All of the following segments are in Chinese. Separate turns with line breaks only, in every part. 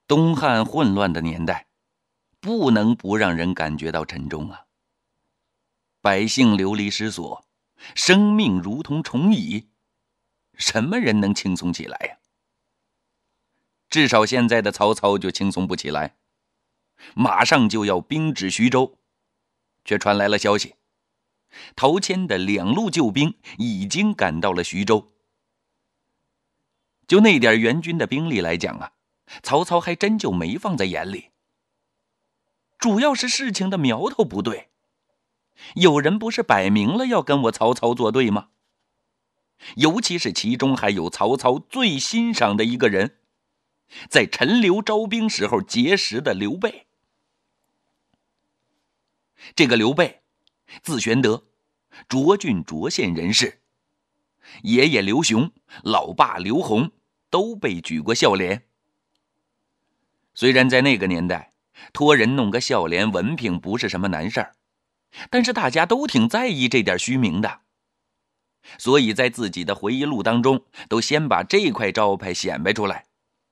东汉混乱的年代，不能不让人感觉到沉重啊。百姓流离失所，生命如同虫蚁，什么人能轻松起来呀？至少现在的曹操就轻松不起来，马上就要兵至徐州，却传来了消息，陶谦的2路救兵已经赶到了徐州。就那点援军的兵力来讲啊，曹操还真就没放在眼里。主要是事情的苗头不对，有人不是摆明了要跟我曹操作对吗？尤其是其中还有曹操最欣赏的一个人，在陈留招兵时候结识的刘备。这个刘备字玄德，涿郡涿县人士，爷爷刘雄，老爸刘宏都被举过孝廉。虽然在那个年代托人弄个孝廉文凭不是什么难事儿，但是大家都挺在意这点虚名的，所以在自己的回忆录当中都先把这块招牌显摆出来。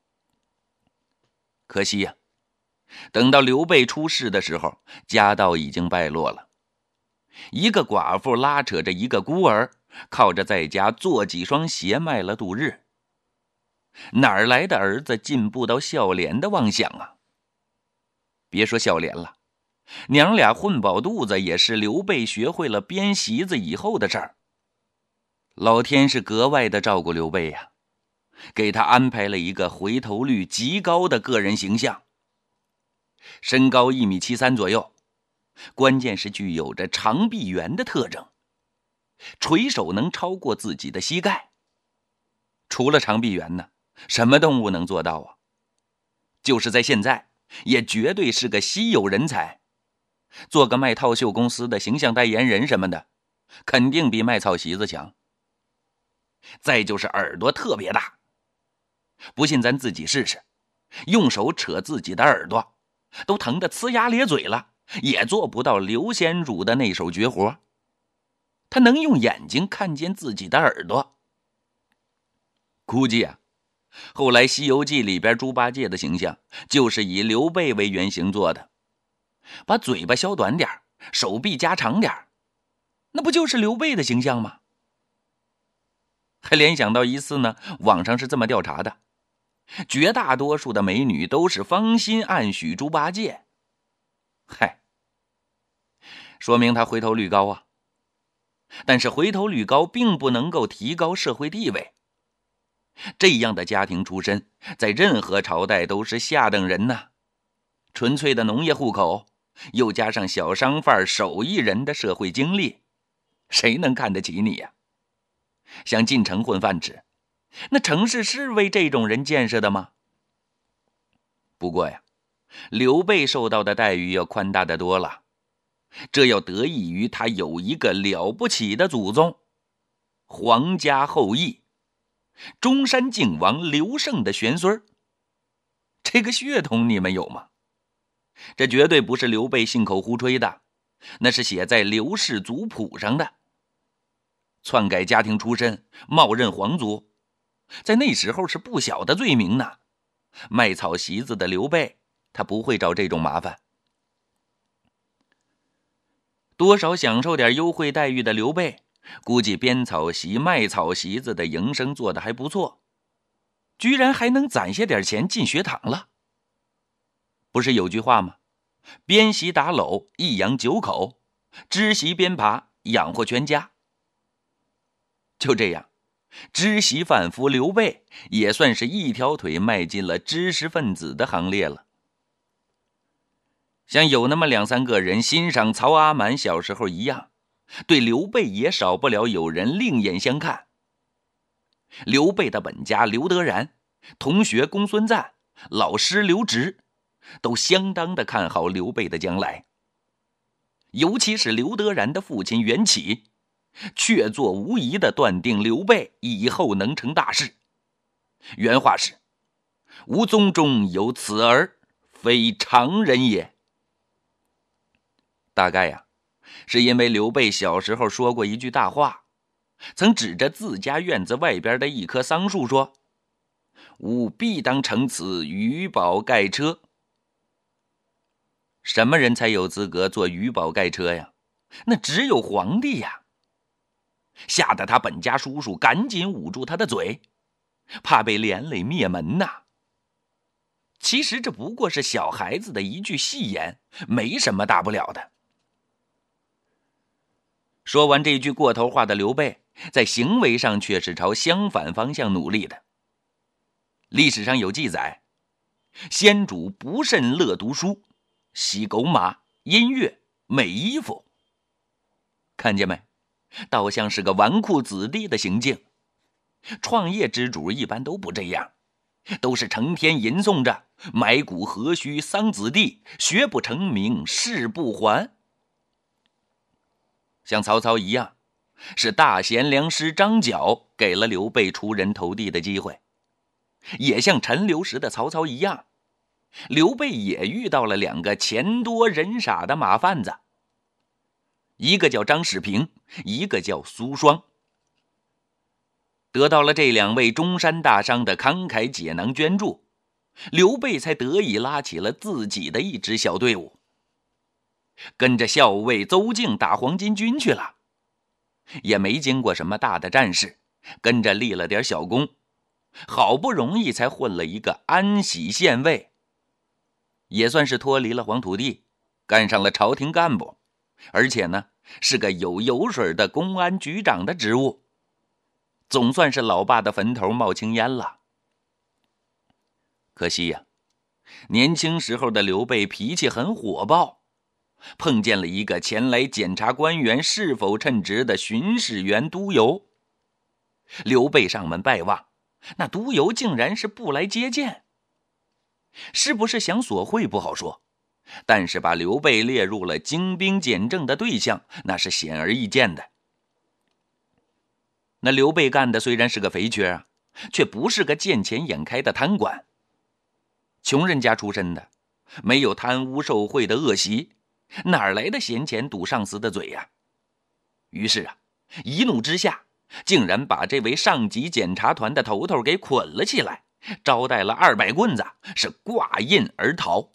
可惜呀，等到刘备出事的时候，家道已经败落了。一个寡妇拉扯着一个孤儿，靠着在家做几双鞋卖了度日。哪儿来的儿子进步到孝廉的妄想啊？别说孝廉了，娘俩混饱肚子也是刘备学会了编席子以后的事儿。老天是格外的照顾刘备呀，给他安排了一个回头率极高的个人形象。身高1.73米左右，关键是具有着长臂猿的特征，垂手能超过自己的膝盖。除了长臂猿呢，什么动物能做到啊？就是在现在，也绝对是个稀有人才。做个卖套袖公司的形象代言人什么的，肯定比卖草席子强。再就是耳朵特别大，不信咱自己试试，用手扯自己的耳朵，都疼得呲牙咧嘴了，也做不到刘先儒的那手绝活。他能用眼睛看见自己的耳朵。估计啊，后来《西游记》里边猪八戒的形象就是以刘备为原型做的，把嘴巴削短点，手臂加长点，那不就是刘备的形象吗？还联想到一次呢，网上是这么调查的，绝大多数的美女都是芳心暗许猪八戒。嗨，说明他回头率高啊。但是回头率高并不能够提高社会地位。这样的家庭出身，在任何朝代都是下等人呐。纯粹的农业户口，又加上小商贩手艺人的社会经历，谁能看得起你呀？想进城混饭吃，那城市是为这种人建设的吗？不过呀，刘备受到的待遇要宽大的多了，这要得益于他有一个了不起的祖宗，皇家后裔，中山靖王刘胜的玄孙。这个血统你们有吗？这绝对不是刘备信口胡吹的，那是写在刘氏族谱上的。篡改家庭出身，冒认皇族，在那时候是不小的罪名呢。卖草席子的刘备，他不会找这种麻烦。多少享受点优惠待遇的刘备，估计编草席卖草席子的营生做得还不错，居然还能攒下点钱进学堂了。不是有句话吗？编席打篓，一养9口，织席编耙，养活全家。就这样，知席贩夫刘备也算是一条腿迈进了知识分子的行列了。像有那么2、3个人欣赏曹阿瞒小时候一样，对刘备也少不了有人另眼相看。刘备的本家刘德然，同学公孙瓒，老师刘直，都相当的看好刘备的将来。尤其是刘德然的父亲袁启，确凿无疑地断定刘备以后能成大事。原话是：吾宗中有此儿，非常人也。大概呀，是因为刘备小时候说过一句大话，曾指着自家院子外边的一棵桑树说： 吾必当乘此鱼宝盖车。什么人才有资格做鱼宝盖车呀？那只有皇帝呀！吓得他本家叔叔赶紧捂住他的嘴，怕被连累灭门呐。其实这不过是小孩子的一句戏言，没什么大不了的。说完这句过头话的刘备，在行为上却是朝相反方向努力的。历史上有记载，先主不甚乐读书，喜狗马、音乐、美衣服。看见没？倒像是个纨绔子弟的行径。创业之主一般都不这样，都是成天吟诵着埋骨何须桑梓地，学不成名誓不还。像曹操一样，是大贤良师张角给了刘备出人头地的机会。也像陈留时的曹操一样，刘备也遇到了两个钱多人傻的马贩子，一个叫张世平，一个叫苏双。得到了这两位中山大商的慷慨解囊捐助，刘备才得以拉起了自己的一支小队伍，跟着校尉邹靖打黄巾军去了。也没经过什么大的战事，跟着立了点小功，好不容易才混了一个安喜县尉，也算是脱离了黄土地，干上了朝廷干部，而且呢，是个有油水的公安局长的职务，总算是老爸的坟头冒青烟了。可惜呀，年轻时候的刘备脾气很火爆，碰见了一个前来检查官员是否称职的巡视员督邮。刘备上门拜望，那督邮竟然是不来接见。是不是想索贿不好说，但是把刘备列入了精兵简政的对象，那是显而易见的。那刘备干的虽然是个肥缺啊，却不是个见钱眼开的贪官。穷人家出身的，没有贪污受贿的恶习，哪来的闲钱堵上司的嘴呀？于是啊，一怒之下，竟然把这位上级检察团的头头给捆了起来，招待了200棍子，是挂印而逃。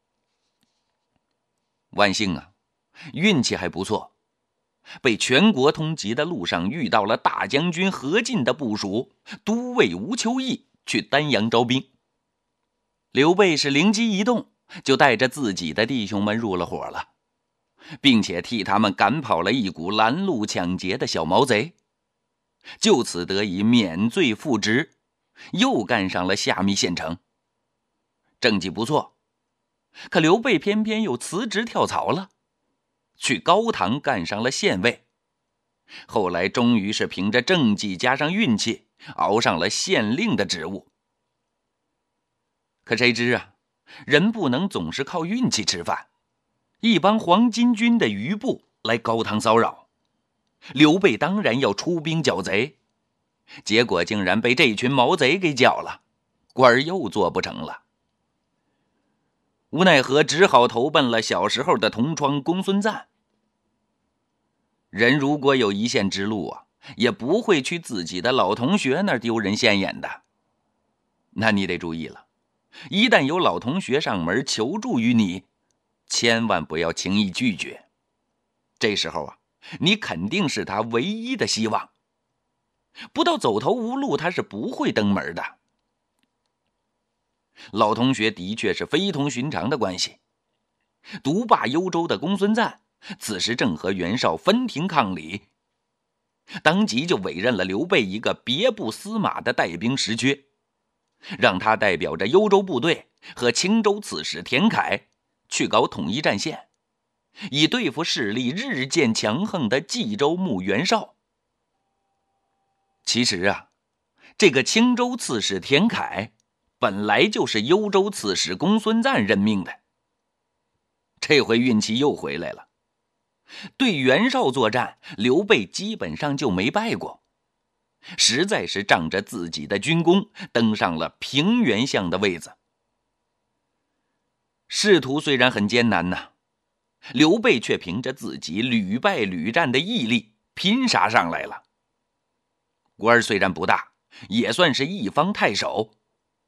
万幸啊，运气还不错，被全国通缉的路上遇到了大将军何进的部属都尉吴秋义去丹阳招兵。刘备是灵机一动，就带着自己的弟兄们入了伙了，并且替他们赶跑了一股拦路抢劫的小毛贼，就此得以免罪复职，又干上了下密县城。政绩不错，可刘备偏偏又辞职跳槽了，去高唐干上了县尉。后来终于是凭着政绩加上运气，熬上了县令的职务。可谁知啊，人不能总是靠运气吃饭。一帮黄巾军的余部来高唐骚扰，刘备当然要出兵剿贼，结果竟然被这群毛贼给剿了，官又做不成了。无奈何，只好投奔了小时候的同窗公孙瓒。人如果有一线之路啊，也不会去自己的老同学那儿丢人现眼的。那你得注意了，一旦有老同学上门求助于你，千万不要轻易拒绝。这时候啊，你肯定是他唯一的希望，不到走投无路，他是不会登门的。老同学的确是非同寻常的关系。独霸幽州的公孙瓒此时正和袁绍分庭抗礼，当即就委任了刘备一个别部司马的带兵实缺，让他代表着幽州部队和青州刺史田楷去搞统一战线，以对付势力日渐强横的冀州牧袁绍。其实啊，这个青州刺史田楷本来就是幽州刺史公孙瓒任命的。这回运气又回来了，对袁绍作战，刘备基本上就没败过，实在是仗着自己的军功登上了平原相的位子。仕途虽然很艰难呐，刘备却凭着自己屡败屡战的毅力拼杀上来了。官虽然不大，也算是一方太守，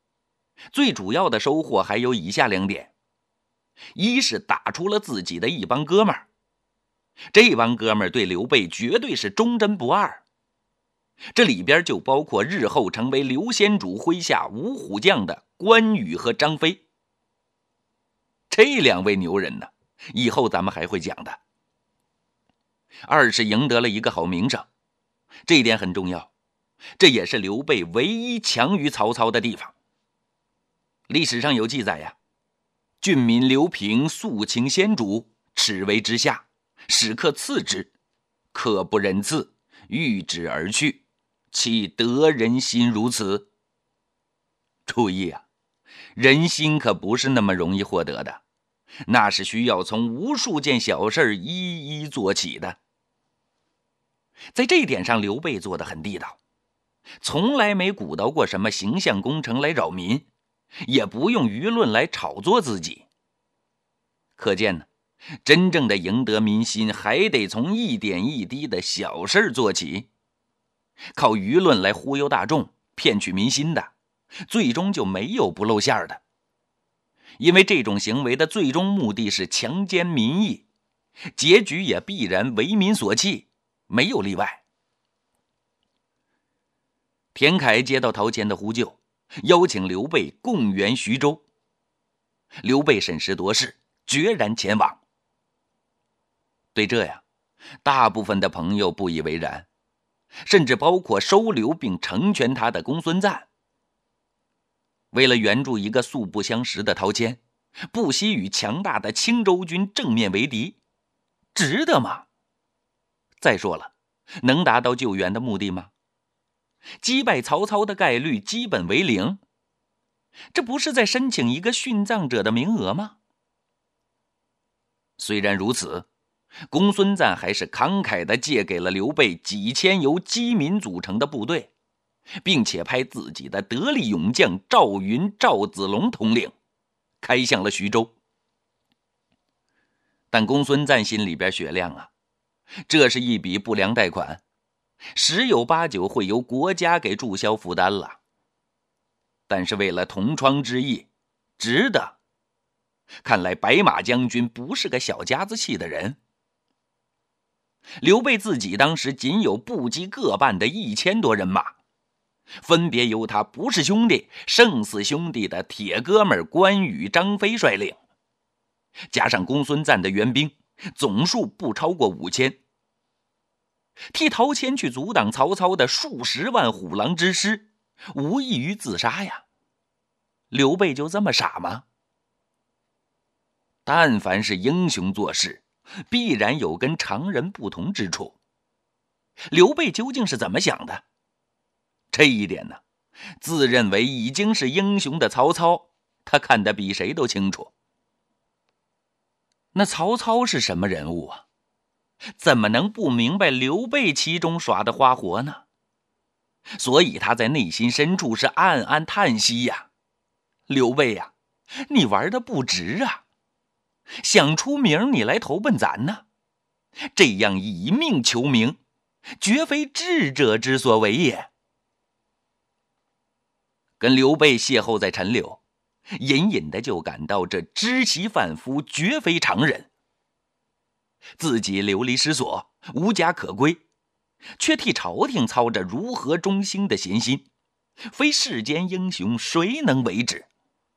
最主要的收获还有以下2点：一是打出了自己的一帮哥们儿，这帮哥们儿对刘备绝对是忠贞不二，这里边就包括日后成为刘先主麾下五虎将的关羽和张飞。这2位牛人呢，以后咱们还会讲的。二是赢得了一个好名声，这一点很重要，这也是刘备唯一强于曹操的地方。历史上有记载呀，郡民刘平素请先主，耻为之下，使客赐之，客不忍赐，欲之而去，岂得人心如此？注意啊，人心可不是那么容易获得的，那是需要从无数件小事一一做起的。在这一点上，刘备做得很地道，从来没鼓捣过什么形象工程来扰民，也不用舆论来炒作自己。可见呢，真正的赢得民心，还得从一点一滴的小事做起。靠舆论来忽悠大众，骗取民心的，最终就没有不露馅的。因为这种行为的最终目的是强奸民意，结局也必然为民所弃，没有例外。田凯接到陶谦的呼救，邀请刘备共援徐州。刘备审时度势，决然前往。对这呀，大部分的朋友不以为然，甚至包括收留并成全他的公孙瓒。为了援助一个素不相识的陶谦，不惜与强大的青州军正面为敌，值得吗？再说了，能达到救援的目的吗？击败曹操的概率基本为0，这不是在申请一个殉葬者的名额吗？虽然如此，公孙瓒还是慷慨地借给了刘备几千由饥民组成的部队，并且派自己的得力勇将赵云、赵子龙统领，开向了徐州。但公孙瓒心里边雪亮啊，这是一笔不良贷款，10有8九会由国家给注销负担了。但是为了同窗之意，值得。看来白马将军不是个小家子气的人。刘备自己当时仅有部级各半的1000多人马，分别由他不是兄弟胜似兄弟的铁哥们关羽、张飞率领，加上公孙瓒的援兵，总数不超过5000。替陶谦去阻挡曹操的数十万虎狼之师，无异于自杀呀。刘备就这么傻吗？但凡是英雄做事，必然有跟常人不同之处。刘备究竟是怎么想的？这一点呢，自认为已经是英雄的曹操，他看得比谁都清楚。那曹操是什么人物啊？怎么能不明白刘备其中耍的花活呢？所以他在内心深处是暗暗叹息呀。刘备呀，你玩的不值啊！想出名你来投奔咱呢？这样以命求名，绝非智者之所为也。跟刘备邂逅在陈留，隐隐的就感到这知席贩夫绝非常人。自己流离失所，无家可归，却替朝廷操着如何忠心的闲心，非世间英雄谁能为之？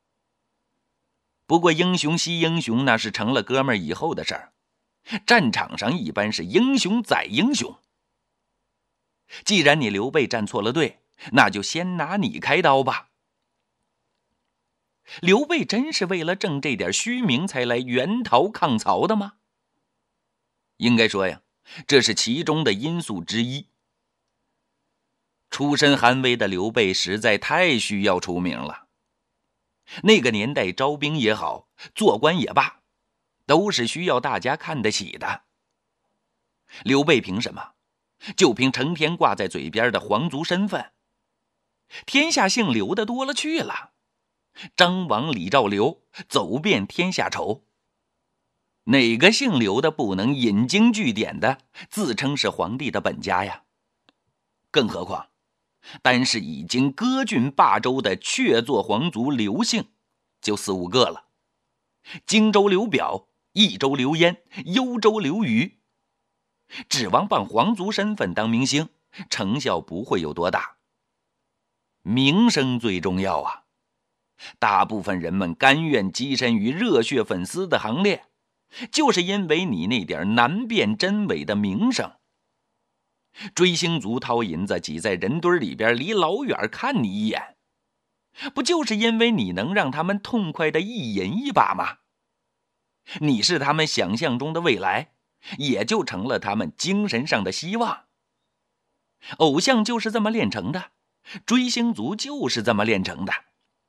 不过英雄惜英雄，那是成了哥们儿以后的事儿，战场上一般是英雄载英雄。既然你刘备站错了队，那就先拿你开刀吧。刘备真是为了挣这点虚名才来援陶抗曹的吗？应该说呀，这是其中的因素之一。出身寒微的刘备实在太需要出名了。那个年代招兵也好，做官也罢，都是需要大家看得起的。刘备凭什么？就凭成天挂在嘴边的皇族身份。天下姓刘的多了去了，张王李赵刘走遍天下丑，哪个姓刘的不能引经据典的自称是皇帝的本家呀？更何况单是已经割郡霸州的确凿皇族刘姓就4、5个了，荆州刘表、益州刘焉、幽州刘虞，指望办皇族身份当明星，成效不会有多大。名声最重要啊！大部分人们甘愿跻身于热血粉丝的行列，就是因为你那点难辨真伪的名声。追星族掏银子挤在人堆里边，离老远看你一眼，不就是因为你能让他们痛快的一饮一把吗？你是他们想象中的未来，也就成了他们精神上的希望。偶像就是这么炼成的，追星族就是这么炼成的。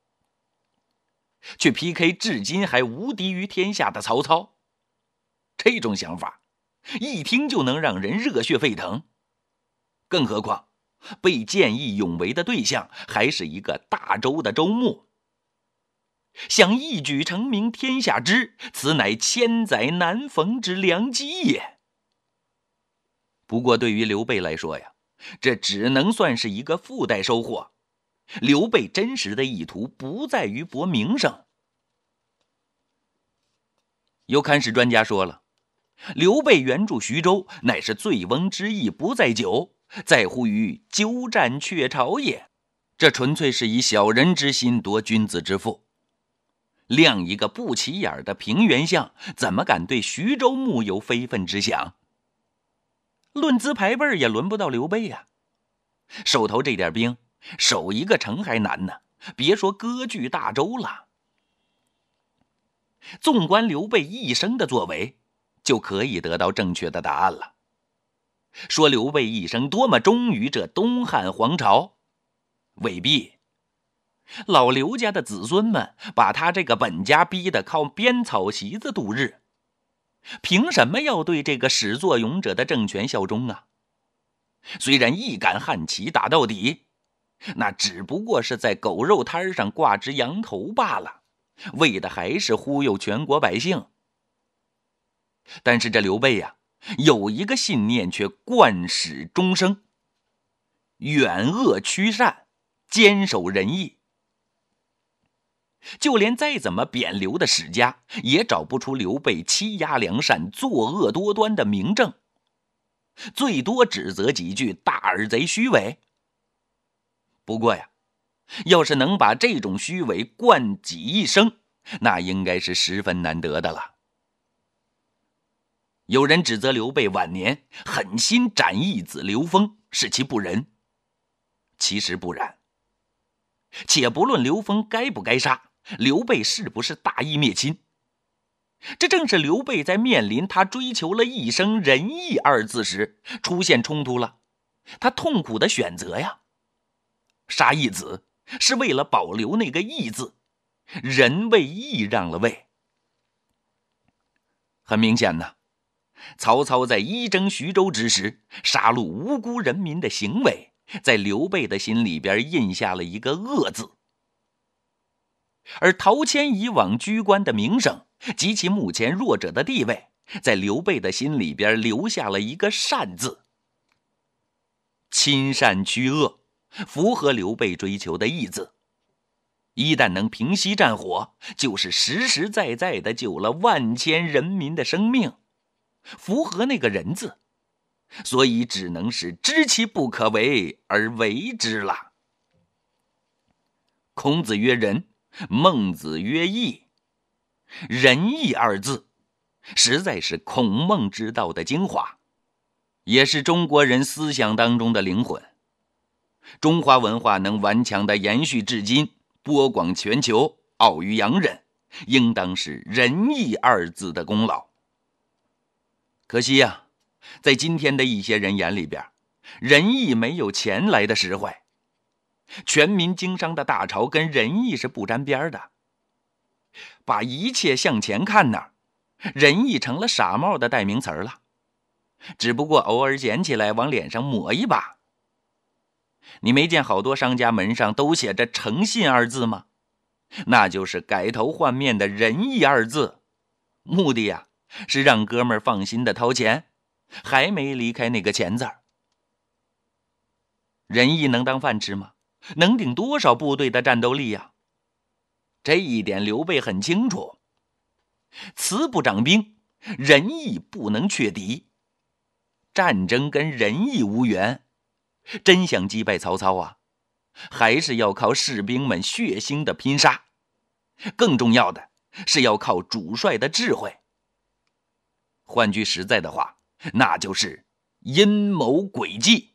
去 PK 至今还无敌于天下的曹操，这种想法一听就能让人热血沸腾。更何况被见义勇为的对象还是一个大州的州牧，想一举成名天下知，此乃千载难逢之良机也。不过对于刘备来说呀，这只能算是一个附带收获。刘备真实的意图不在于博名声。有看史专家说了，刘备援助徐州乃是醉翁之意不在酒，在乎于鸠占鹊巢也。这纯粹是以小人之心夺君子之腹。谅一个不起眼的平原相，怎么敢对徐州牧有非分之想？论资排辈也轮不到刘备呀。手头这点兵，守一个城还难呢，别说割据大州了。纵观刘备一生的作为，就可以得到正确的答案了。说刘备一生多么忠于这东汉皇朝，未必。老刘家的子孙们把他这个本家逼得靠编草席子度日，凭什么要对这个始作俑者的政权效忠啊？虽然一杆汉旗打到底，那只不过是在狗肉摊上挂只羊头罢了，为的还是忽悠全国百姓。但是这刘备呀，有一个信念却贯始终生：远恶驱善，坚守仁义。就连再怎么贬刘的史家，也找不出刘备欺压良善、作恶多端的明证，最多指责几句大耳贼虚伪。不过呀，要是能把这种虚伪贯己一生，那应该是十分难得的了。有人指责刘备晚年狠心斩义子刘封，视其不仁。其实不然。且不论刘封该不该杀，刘备是不是大义灭亲，这正是刘备在面临他追求了一生仁义二字时出现冲突了，他痛苦的选择呀。杀义子是为了保留那个义字，人为义让了位。很明显呢，曹操在一征徐州之时杀戮无辜人民的行为，在刘备的心里边印下了一个恶字。而陶谦以往居官的名声及其目前弱者的地位，在刘备的心里边留下了一个善字。亲善驱恶，符合刘备追求的义字。一旦能平息战火，就是实实在在的救了万千人民的生命，符合那个人字，所以只能是知其不可为而为之了。孔子曰仁，孟子曰义，仁义二字实在是孔孟之道的精华，也是中国人思想当中的灵魂。中华文化能顽强的延续至今，播广全球，傲于洋人，应当是仁义二字的功劳。可惜呀，在今天的一些人眼里边，仁义没有钱来的实惠。全民经商的大潮跟仁义是不沾边的，把一切向前看那儿，仁义成了傻帽的代名词了，只不过偶尔捡起来往脸上抹一把。你没见好多商家门上都写着诚信二字吗？那就是改头换面的仁义二字，目的呀是让哥们儿放心的掏钱，还没离开那个钱字儿。 仁义能当饭吃吗？能顶多少部队的战斗力呀？这一点刘备很清楚。慈不掌兵，仁义不能却敌。战争跟仁义无缘，真想击败曹操啊，还是要靠士兵们血腥的拼杀。更重要的是要靠主帅的智慧。换句实在的话，那就是阴谋诡计。